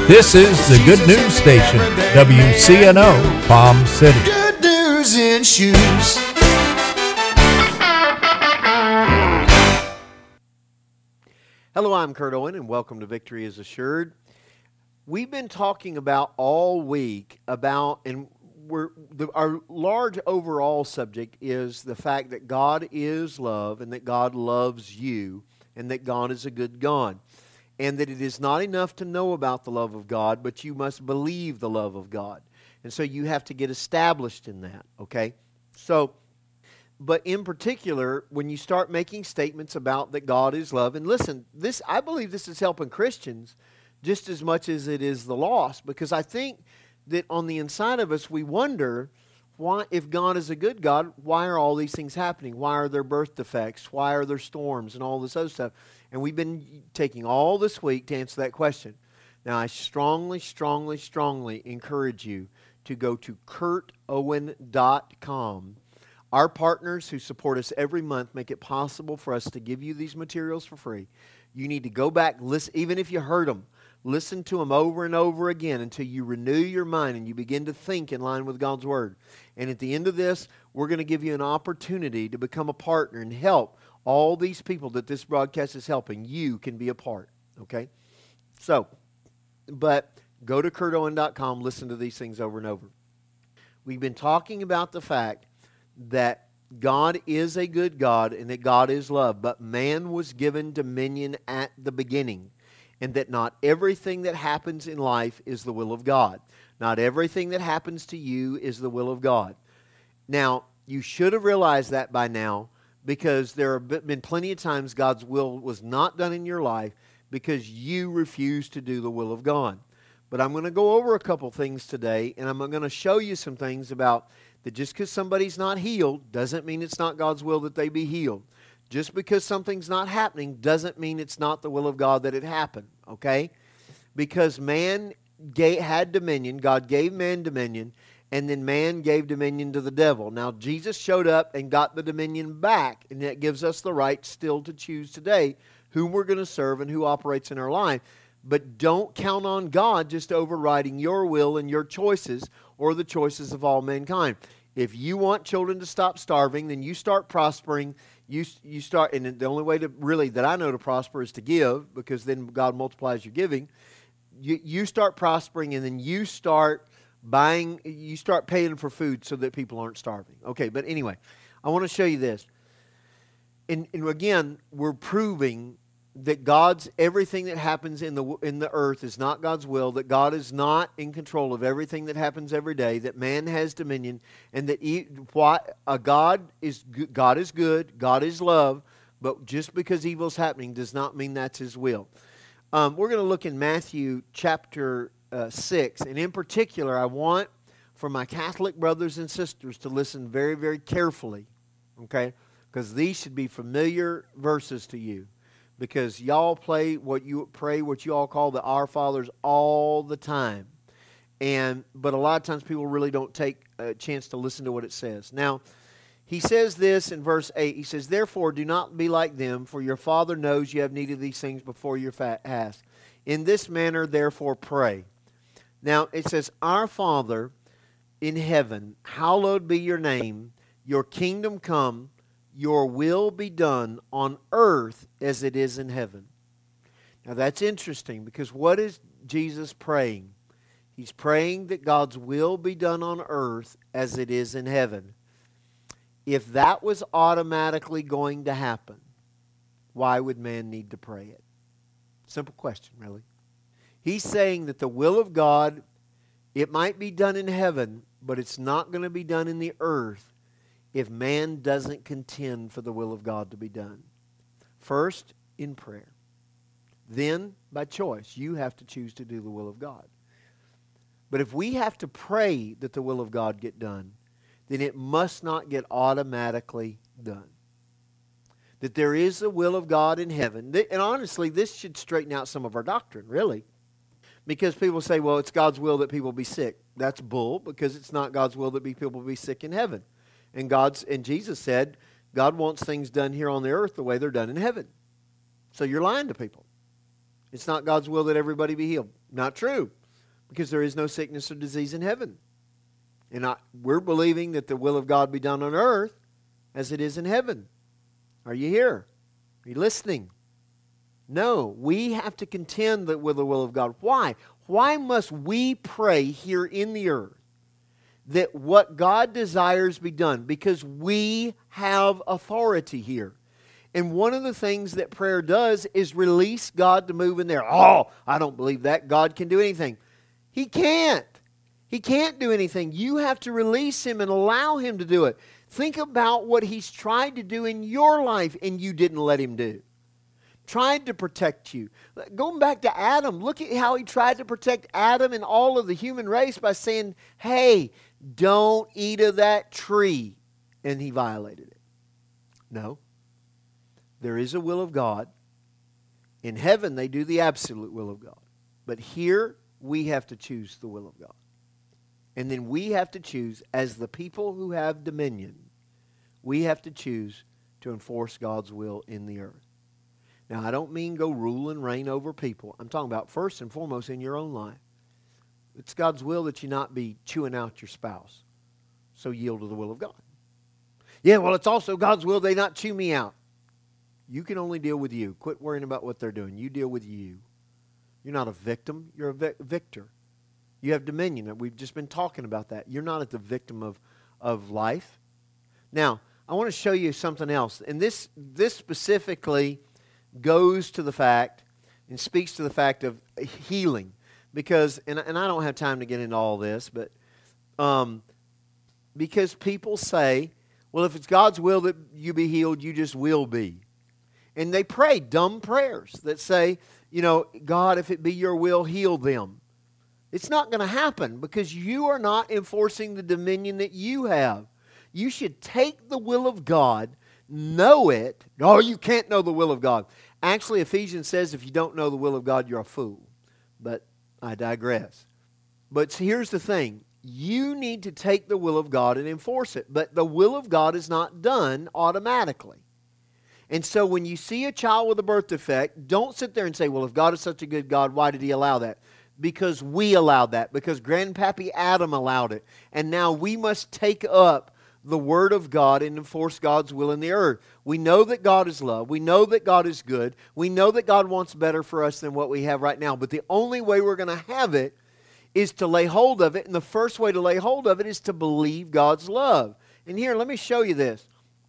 This is the Good News Station, WCNO, Palm City. Good news in shoes. Hello, I'm Kurt Owen, and welcome to Victory is Assured. We've been talking about all week about, and our large overall subject is the fact that God is love, and that God loves you, and that God is a good God. And that it is not enough to know about the love of God, but you must believe the love of God. And so you have to get established in that, okay? So, but in particular, when you start making statements about that God is love, and listen, I believe this is helping Christians just as much as it is the lost, because I think that on the inside of us, we wonder, why, if God is a good God, why are all these things happening? Why are there birth defects? Why are there storms and all this other stuff? And we've been taking all this week to answer that question. Now, I strongly encourage you to go to kurtowen.com. Our partners who support us every month make it possible for us to give you these materials for free. You need to go back, listen, even if you heard them, listen to them over and over again until you renew your mind and you begin to think in line with God's Word. And at the end of this, we're going to give you an opportunity to become a partner and help all these people that this broadcast is helping. You can be a part, okay? So, but go to kurtowen.com, listen to these things over and over. We've been talking about the fact that God is a good God and that God is love, but man was given dominion at the beginning, and that not everything that happens in life is the will of God. Not everything that happens to you is the will of God. Now, you should have realized that by now, because there have been plenty of times God's will was not done in your life because you refused to do the will of God. But I'm going to go over a couple things today, and I'm going to show you some things about that just because somebody's not healed doesn't mean it's not God's will that they be healed. Just because something's not happening doesn't mean it's not the will of God that it happened, okay? Because man had dominion, God gave man dominion, and then man gave dominion to the devil. Now, Jesus showed up and got the dominion back, and that gives us the right still to choose today whom we're going to serve and who operates in our life. But don't count on God just overriding your will and your choices or the choices of all mankind. If you want children to stop starving, then you start prospering. You start, and the only way to really that I know to prosper is to give, because then God multiplies your giving. You start prospering, and then you start buying, you start paying for food so that people aren't starving. Okay, but anyway, I want to show you this. And again, we're proving that everything that happens in the earth is not God's will, that God is not in control of everything that happens every day, that man has dominion, and that God is good, God is love, but just because evil is happening does not mean that's His will. We're going to look in Matthew chapter 6, and in particular, I want for my Catholic brothers and sisters to listen very, very carefully, okay? Because these should be familiar verses to you. Because y'all pray what you all call the Our Fathers all the time. But a lot of times people really don't take a chance to listen to what it says. Now, he says this in verse 8. He says, "Therefore do not be like them, for your Father knows you have need of these things before you're asked. In this manner, therefore, pray." Now, it says, "Our Father in heaven, hallowed be your name. Your kingdom come. Your will be done on earth as it is in heaven." Now that's interesting, because what is Jesus praying? He's praying that God's will be done on earth as it is in heaven. If that was automatically going to happen, why would man need to pray it? Simple question, really. He's saying that the will of God, it might be done in heaven, but it's not going to be done in the earth if man doesn't contend for the will of God to be done. First, in prayer. Then, by choice, you have to choose to do the will of God. But if we have to pray that the will of God get done, then it must not get automatically done. That there is the will of God in heaven. And honestly, this should straighten out some of our doctrine, really. Because people say, well, it's God's will that people be sick. That's bull, because it's not God's will that people be sick in heaven. And Jesus said, God wants things done here on the earth the way they're done in heaven. So you're lying to people. It's not God's will that everybody be healed. Not true, because there is no sickness or disease in heaven. And we're believing that the will of God be done on earth as it is in heaven. Are you here? Are you listening? No, we have to contend with the will of God. Why? Why must we pray here in the earth that what God desires be done? Because we have authority here. And one of the things that prayer does is release God to move in there. Oh, I don't believe that. God can do anything. He can't. He can't do anything. You have to release Him and allow Him to do it. Think about what He's tried to do in your life and you didn't let Him do. Tried to protect you. Going back to Adam, look at how He tried to protect Adam and all of the human race by saying, hey, don't eat of that tree. And He violated it. No. There is a will of God. In heaven, they do the absolute will of God. But here, we have to choose the will of God. And then we have to choose, as the people who have dominion, we have to choose to enforce God's will in the earth. Now, I don't mean go rule and reign over people. I'm talking about first and foremost in your own life. It's God's will that you not be chewing out your spouse. So yield to the will of God. Yeah, well, it's also God's will they not chew me out. You can only deal with you. Quit worrying about what they're doing. You deal with you. You're not a victim. You're a victor. You have dominion. We've just been talking about that. You're not the victim of life. Now, I want to show you something else. And this specifically goes to the fact and speaks to the fact of healing. Because, and I don't have time to get into all this, but because people say, well, if it's God's will that you be healed, you just will be. And they pray dumb prayers that say, you know, God, if it be your will, heal them. It's not going to happen because you are not enforcing the dominion that you have. You should take the will of God, know it. Oh, you can't know the will of God. Actually, Ephesians says if you don't know the will of God, you're a fool. But I digress. But here's the thing. You need to take the will of God and enforce it. But the will of God is not done automatically. And so when you see a child with a birth defect, don't sit there and say, well, if God is such a good God, why did He allow that? Because we allowed that. Because Grandpappy Adam allowed it. And now we must take up the Word of God and enforce God's will in the earth. We know that God is love. We know that God is good. We know that God wants better for us than what we have right now. But the only way we're going to have it is to lay hold of it. And the first way to lay hold of it is to believe God's love. And here, let me show you this.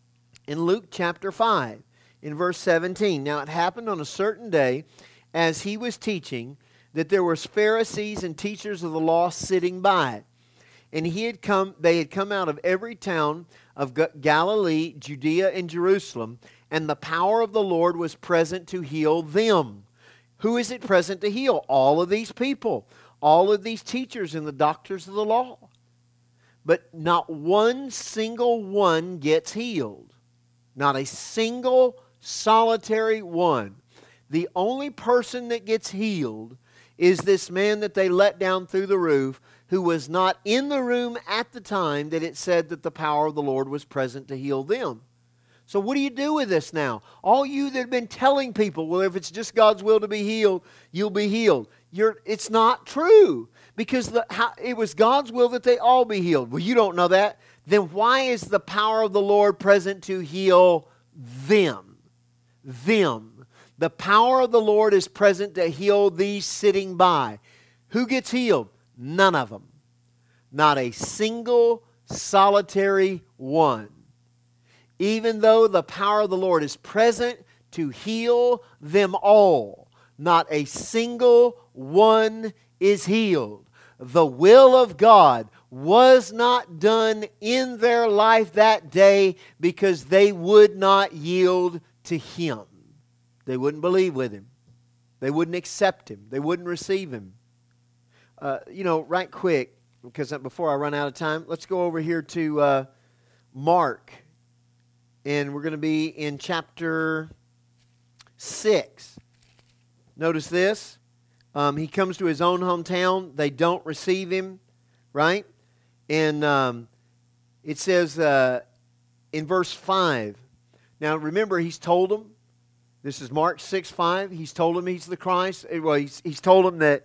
In Luke chapter 5, in verse 17. Now it happened on a certain day, as He was teaching, that there were Pharisees and teachers of the law sitting by. And they had come out of every town of Galilee, Judea, and Jerusalem, and the power of the Lord was present to heal them. Who is it present to heal? All of these people. All of these teachers and the doctors of the law. But not one single one gets healed. Not a single solitary one. The only person that gets healed is this man that they let down through the roof, who was not in the room at the time that it said that the power of the Lord was present to heal them. So what do you do with this now? All you that have been telling people, well, if it's just God's will to be healed, you'll be healed. It's not true. Because it was God's will that they all be healed. Well, you don't know that. Then why is the power of the Lord present to heal them? Them. The power of the Lord is present to heal these sitting by. Who gets healed? None of them. Not a single solitary one. Even though the power of the Lord is present to heal them all, not a single one is healed. The will of God was not done in their life that day because they would not yield to Him. They wouldn't believe with Him. They wouldn't accept Him. They wouldn't receive Him. Right quick, because before I run out of time, let's go over here to Mark. And we're going to be in chapter 6. Notice this. He comes to his own hometown. They don't receive him, right? And it says in verse 5. Now remember, he's told them. This is Mark 6:5. He's told them he's the Christ. Well, he's told them that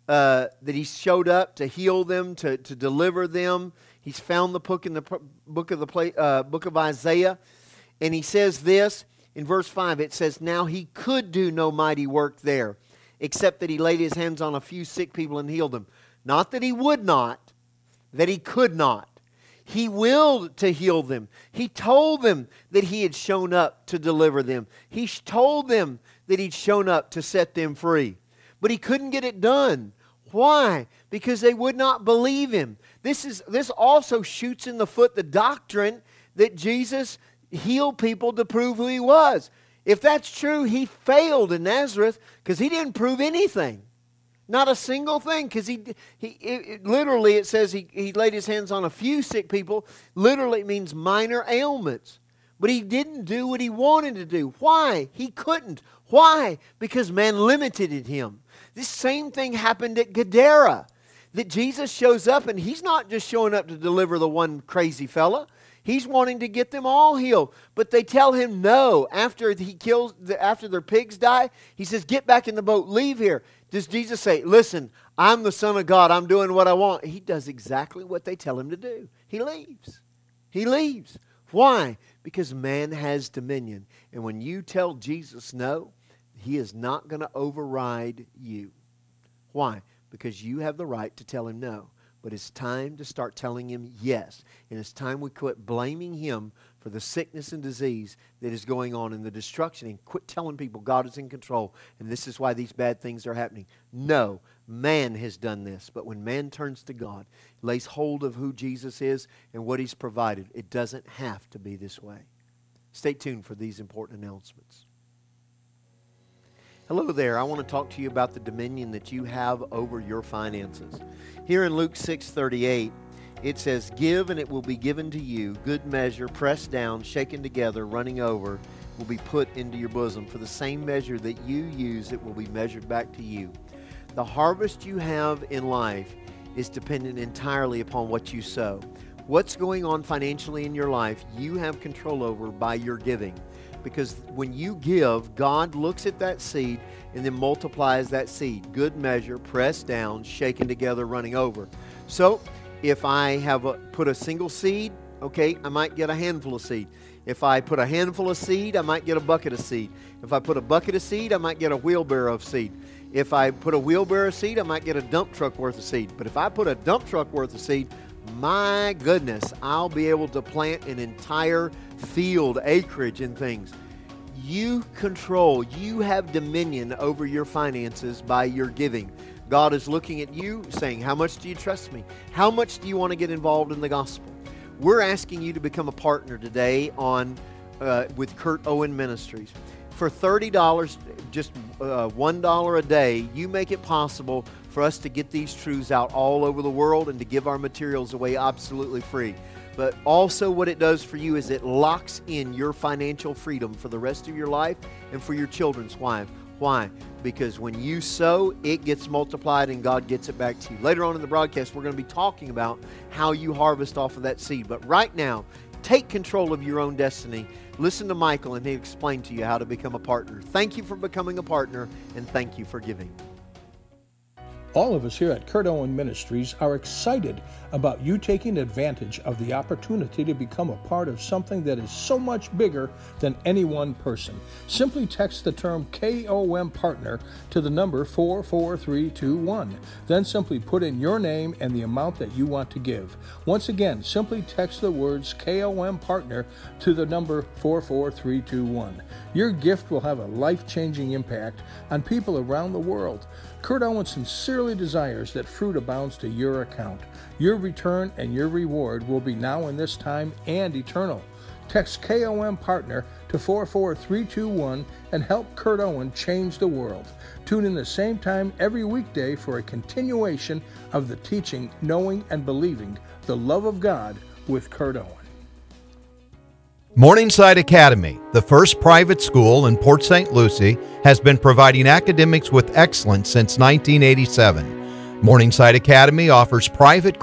that He showed up to heal them, to deliver them. He's found the book in the book of Isaiah, and He says this in verse 5. It says, "Now He could do no mighty work there, except that He laid His hands on a few sick people and healed them." Not that He would not, that He could not. He willed to heal them. He told them that He had shown up to deliver them. He told them that He'd shown up to set them free. But He couldn't get it done. Why? Because they would not believe Him. This also shoots in the foot the doctrine that Jesus healed people to prove who He was. If that's true, He failed in Nazareth because He didn't prove anything. Not a single thing, because literally it says he laid His hands on a few sick people. Literally it means minor ailments. But He didn't do what He wanted to do. Why? He couldn't. Why? Because man limited Him. This same thing happened at Gadara. That Jesus shows up, and He's not just showing up to deliver the one crazy fella. He's wanting to get them all healed. But they tell Him no. After their pigs die, He says, "Get back in the boat, leave here." Does Jesus say, "Listen, I'm the Son of God, I'm doing what I want"? He does exactly what they tell Him to do. He leaves. He leaves. Why? Because man has dominion. And when you tell Jesus no, He is not going to override you. Why? Because you have the right to tell Him no. But it's time to start telling Him yes. And it's time we quit blaming Him for the sickness and disease that is going on and the destruction, and quit telling people God is in control and this is why these bad things are happening. No, man has done this. But when man turns to God, lays hold of who Jesus is and what He's provided, it doesn't have to be this way. Stay tuned for these important announcements. Hello there. I want to talk to you about the dominion that you have over your finances. Here in Luke 6:38, it says, "Give and it will be given to you, good measure, pressed down, shaken together, running over, will be put into your bosom. For the same measure that you use, it will be measured back to you." The harvest you have in life is dependent entirely upon what you sow. What's going on financially in your life, you have control over by your giving. Because when you give, God looks at that seed and then multiplies that seed. Good measure, pressed down, shaken together, running over. So, if I have put a single seed, okay, I might get a handful of seed. If I put a handful of seed, I might get a bucket of seed. If I put a bucket of seed, I might get a wheelbarrow of seed. If I put a wheelbarrow of seed, I might get a dump truck worth of seed. But if I put a dump truck worth of seed, my goodness, I'll be able to plant an entire field, acreage and things. You control, you have dominion over your finances by your giving. God is looking at you saying, how much do you trust me? How much do you want to get involved in the gospel? We're asking you to become a partner today with Kurt Owen Ministries. For $30, just $1 a day, you make it possible for us to get these truths out all over the world and to give our materials away absolutely free. But also what it does for you is it locks in your financial freedom for the rest of your life and for your children's life. Why? Because when you sow, it gets multiplied and God gets it back to you. Later on in the broadcast, we're going to be talking about how you harvest off of that seed. But right now, take control of your own destiny. Listen to Michael and he'll explain to you how to become a partner. Thank you for becoming a partner, and thank you for giving. All of us here at Kurt Owen Ministries are excited about you taking advantage of the opportunity to become a part of something that is so much bigger than any one person. Simply text the term KOM Partner to the number 44321. Then simply put in your name and the amount that you want to give. Once again, simply text the words KOM Partner to the number 44321. Your gift will have a life-changing impact on people around the world. Kurt Owen sincerely desires that fruit abounds to your account. Your return and your reward will be now in this time and eternal. Text KOM Partner to 44321 and help Kurt Owen change the world. Tune in the same time every weekday for a continuation of the teaching, Knowing and Believing the Love of God with Kurt Owen. Morningside Academy, the first private school in Port St. Lucie, has been providing academics with excellence since 1987. Morningside Academy offers private